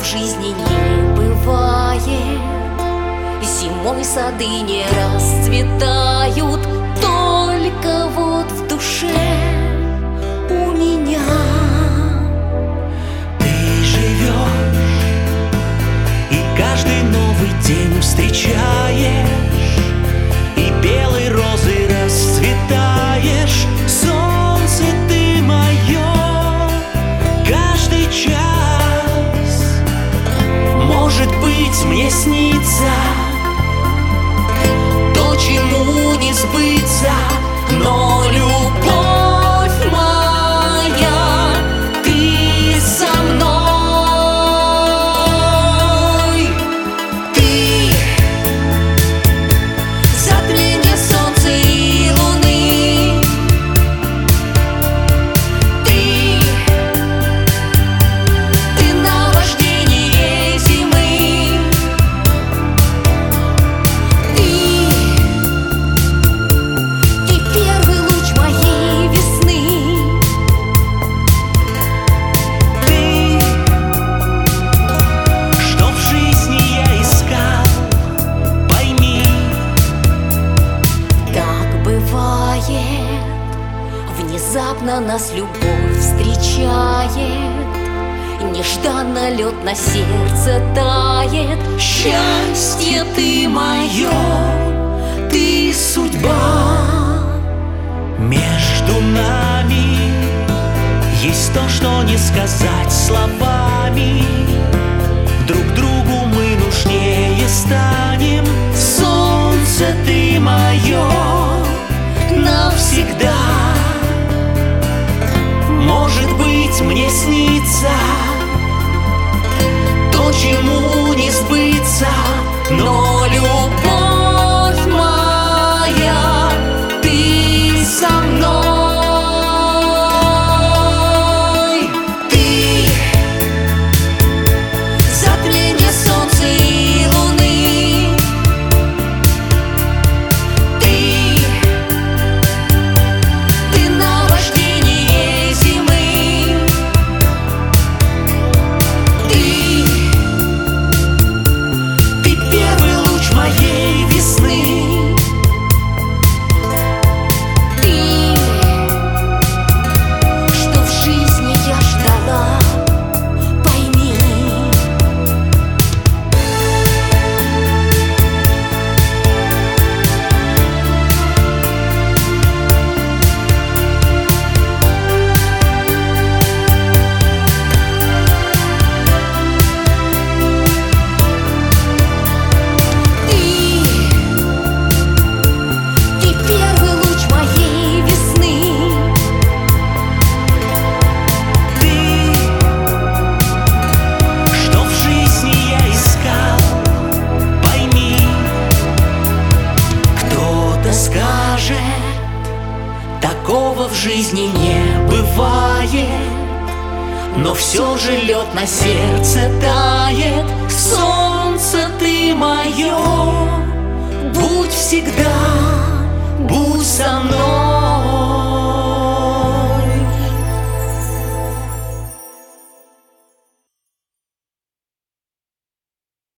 жизни не бывает. Зимой сады не расцветают, только вот в душе у меня ты живешь, и каждый новый день встречаешь, и белой розой расцветаешь. Солнце, ты мое, каждый час. Может быть, мне снится то, чему не сбыться, но любовь моя, ты со мной. Ты затмение солнца и луны. Ты наваждение зимы. Ты первый луч моей весны. Ты, что в жизни я искал, пойми. Так бывает, внезапно нас любовь встречает, нежданно лед на сердце тает. Счастье, ты мое, ты судьба. Между нами есть то, что не сказать словами. Друг другу мы нужнее станем. Солнце, ты мое навсегда. Может быть, мне снится то, чему не сбыться, но любовь моя, ты со мной. Ты затмение солнца и луны. Ты наваждение зимы. Ты первый луч моей весны. Ты, что в жизни я ждала, пойми. Ты первый луч моей весны. Ты, что в жизни я искал, пойми. Кто-то скажет, такого в жизни не бывает, но все же лед на сердце тает. Солнце, ты мое, будь всегда, будь со мной.